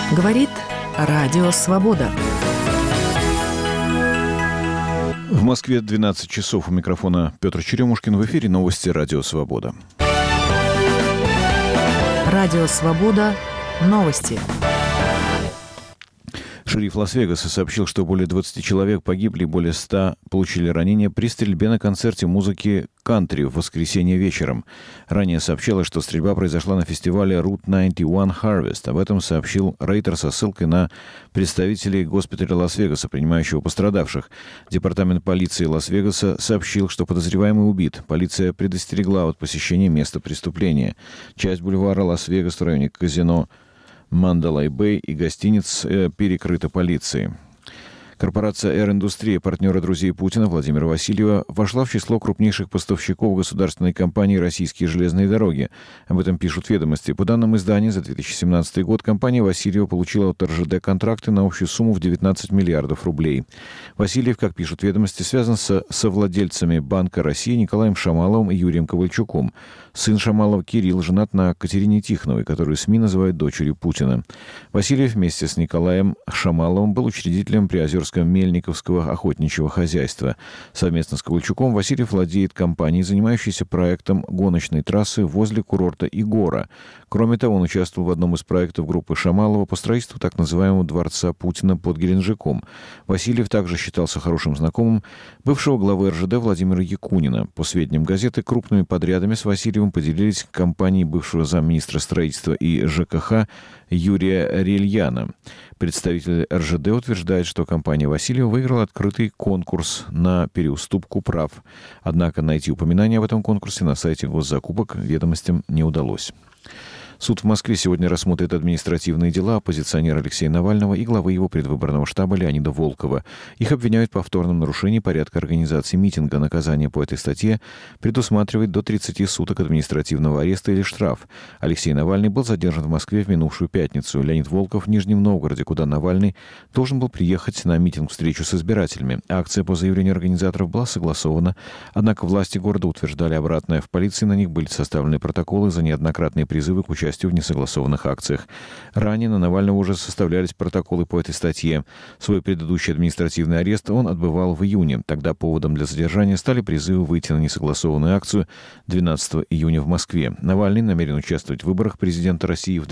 Говорит Радио Свобода. В Москве 12 часов. У микрофона Петр Черемушкин. В эфире новости Радио Свобода. Радио Свобода. Новости. Шериф Лас-Вегаса сообщил, что более 20 человек погибли, более 100 получили ранения при стрельбе на концерте музыки кантри в воскресенье вечером. Ранее сообщалось, что стрельба произошла на фестивале Route 91 Harvest. Об этом сообщил Рейтер со ссылкой на представителей госпиталя Лас-Вегаса, принимающего пострадавших. Департамент полиции Лас-Вегаса сообщил, что подозреваемый убит. Полиция предостерегла от посещения места преступления. Часть бульвара Лас-Вегас в районе казино Мандалай-Бэй и гостиниц перекрыта полицией. Корпорация Air Industria, партнера друзей Путина Владимира Васильева, вошла в число крупнейших поставщиков государственной компании «Российские железные дороги». Об этом пишут «Ведомости». По данным издания, за 2017 год компания Васильева получила от РЖД контракты на общую сумму в 19 миллиардов рублей. Васильев, как пишут «Ведомости», связан со совладельцами Банка России Николаем Шамаловым и Юрием Ковальчуком. Сын Шамалова Кирилл женат на Катерине Тихоновой, которую СМИ называют дочерью Путина. Васильев вместе с Николаем Шамаловым был учредителем Приозерского Мельниковского охотничьего хозяйства. Совместно с Ковальчуком Васильев владеет компанией, занимающейся проектом гоночной трассы возле курорта Игора. Кроме того, он участвовал в одном из проектов группы Шамалова по строительству так называемого дворца Путина под Геленджиком. Васильев также считался хорошим знакомым бывшего главы РЖД Владимира Якунина. По сведениям газеты, крупными подрядами с Васильевым поделились компании бывшего замминистра строительства и ЖКХ Юрия Рельяна. Представитель РЖД утверждает, что компания Васильева выиграла открытый конкурс на переуступку прав. Однако найти упоминание об этом конкурсе на сайте госзакупок «Ведомостям» не удалось. Суд в Москве сегодня рассмотрит административные дела оппозиционера Алексея Навального и главы его предвыборного штаба Леонида Волкова. Их обвиняют в повторном нарушении порядка организации митинга. Наказание по этой статье предусматривает до 30 суток административного ареста или штраф. Алексей Навальный был задержан в Москве в минувшую пятницу. Леонид Волков в Нижнем Новгороде, куда Навальный должен был приехать на митинг-встречу с избирателями. Акция по заявлению организаторов была согласована, однако власти города утверждали обратное. В полиции на них были составлены протоколы за неоднократные призывы к участию в несогласованных акциях. Ранее на Навального уже составлялись протоколы по этой статье. Свой предыдущий административный арест он отбывал в июне. Тогда поводом для задержания стали призывы выйти на несогласованную акцию 12 июня в Москве. Навальный намерен участвовать в выборах президента России в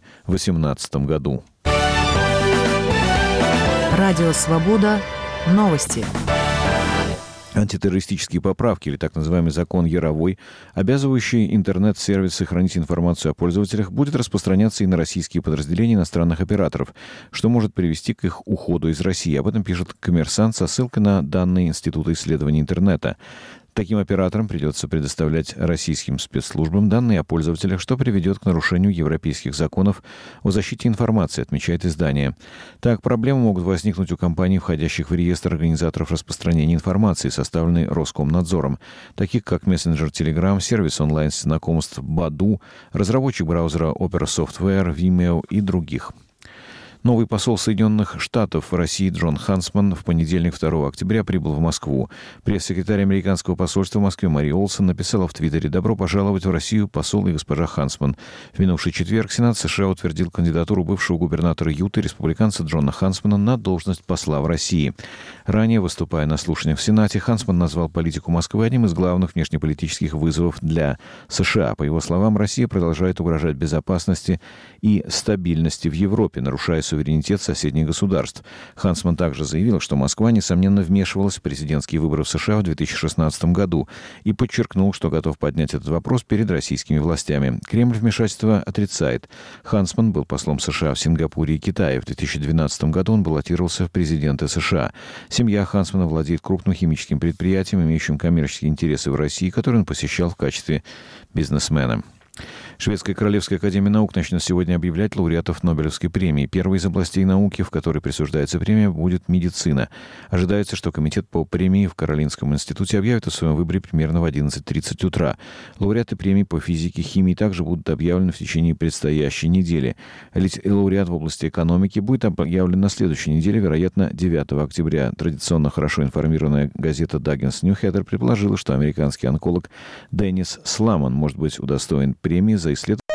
2018 году. Радио Свобода. Новости. Антитеррористические поправки, или так называемый закон Яровой, обязывающий интернет-сервисы хранить информацию о пользователях, будет распространяться и на российские подразделения иностранных операторов, что может привести к их уходу из России. Об этом пишет «Коммерсант» со ссылкой на данные Института исследований интернета. Таким операторам придется предоставлять российским спецслужбам данные о пользователях, что приведет к нарушению европейских законов о защите информации, отмечает издание. Так, проблемы могут возникнуть у компаний, входящих в реестр организаторов распространения информации, составленный Роскомнадзором, таких как мессенджер Telegram, сервис онлайн-знакомств Badoo, разработчик браузера Opera Software, Vimeo и других. Новый посол Соединенных Штатов в России Джон Хансман в понедельник, 2 октября, прибыл в Москву. Пресс-секретарь американского посольства в Москве Мари Олсон написала в Твиттере: «Добро пожаловать в Россию, посол и госпожа Хансман». В минувший четверг Сенат США утвердил кандидатуру бывшего губернатора Юты, республиканца Джона Хансмана, на должность посла в России. Ранее, выступая на слушаниях в Сенате, Хансман назвал политику Москвы одним из главных внешнеполитических вызовов для США. По его словам, Россия продолжает угрожать безопасности и стабильности в Европе, нарушая суверенитет соседних государств. Хансман также заявил, что Москва, несомненно, вмешивалась в президентские выборы в США в 2016 году и подчеркнул, что готов поднять этот вопрос перед российскими властями. Кремль вмешательство отрицает. Хансман был послом США в Сингапуре и Китае. В 2012 году он баллотировался в президенты США. Семья Хансмана владеет крупным химическим предприятием, имеющим коммерческие интересы в России, который он посещал в качестве бизнесмена. Шведская Королевская академия наук начнет сегодня объявлять лауреатов Нобелевской премии. Первой из областей науки, в которой присуждается премия, будет медицина. Ожидается, что комитет по премии в Каролинском институте объявит о своем выборе примерно в 11:30 утра. Лауреаты премий по физике и химии также будут объявлены в течение предстоящей недели. Лауреат в области экономики будет объявлен на следующей неделе, вероятно, 9 октября. Традиционно хорошо информированная газета Dagens Nyheter предположила, что американский онколог Деннис Сламан может быть удостоен премии за исследование